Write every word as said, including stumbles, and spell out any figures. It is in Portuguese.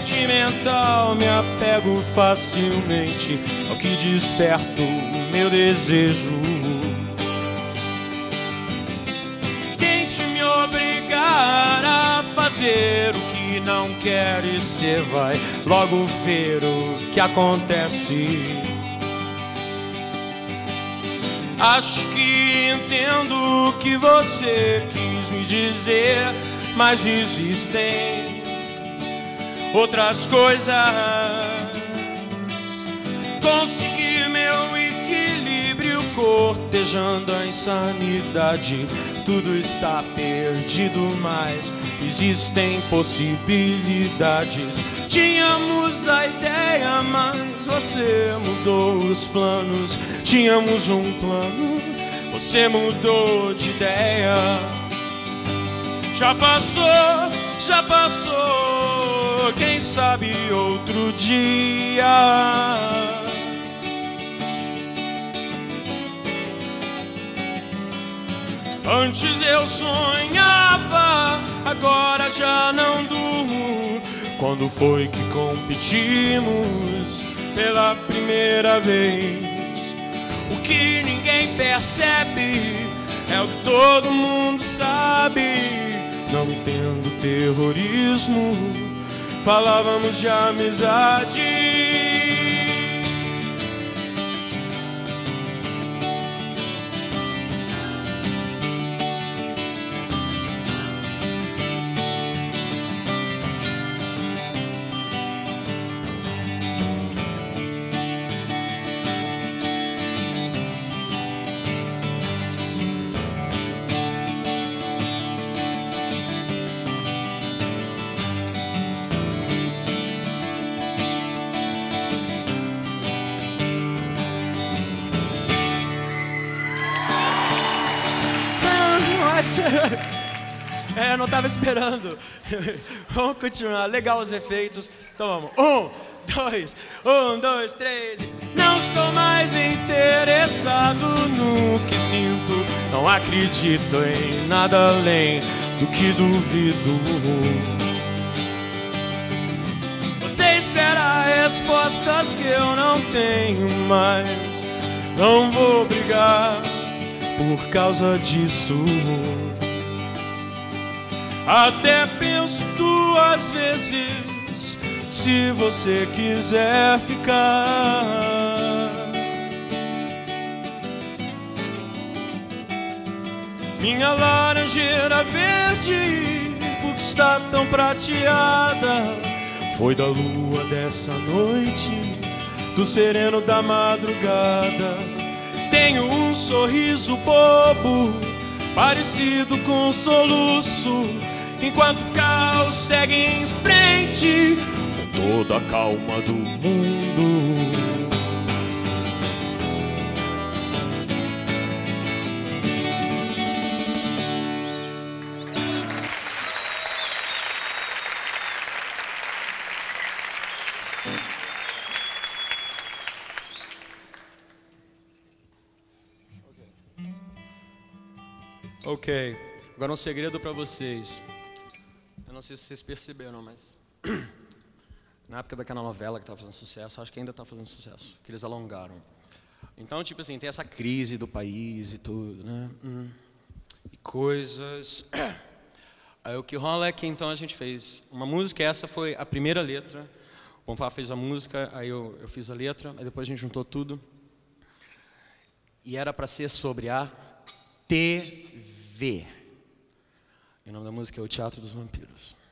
sentimental, me apego facilmente ao que desperta o meu desejo. Tente me obrigar a fazer o que não quer e cê vai logo ver o que acontece. Acho que entendo o que você quis me dizer, mas existem outras coisas. Consegui meu equilíbrio cortejando a insanidade. Tudo está perdido, mas existem possibilidades. Tínhamos a ideia, mas você mudou os planos. Tínhamos um plano, você mudou de ideia. Já passou, já passou, quem sabe outro dia. Antes eu sonhava, agora já não durmo. Quando foi que competimos pela primeira vez? O que ninguém percebe é o que todo mundo sabe. Não entendo terrorismo, falávamos de amizade. É, eu não tava esperando. Vamos continuar. Legal os efeitos. Então vamos. Um, dois, um, dois, três. Não estou mais interessado no que sinto. Não acredito em nada além do que duvido. Você espera respostas que eu não tenho mais. Não vou brigar por causa disso. Até penso duas vezes se você quiser ficar. Minha laranjeira verde, por que está tão prateada? Foi da lua dessa noite, do sereno da madrugada. Tenho um sorriso bobo, parecido com um soluço, enquanto o caos segue em frente, com toda a calma do mundo. Ok, agora um segredo pra vocês. Eu não sei se vocês perceberam, mas na época daquela novela que tava fazendo sucesso, acho que ainda tá fazendo sucesso, que eles alongaram. Então, tipo assim, tem essa crise do país e tudo, né? Hum. E coisas. Aí o que rola é que então a gente fez uma música, essa foi a primeira letra. O Bonfá fez a música, aí eu, eu fiz a letra, aí depois a gente juntou tudo. E era pra ser sobre a T V. E o nome da música é O Teatro dos Vampiros.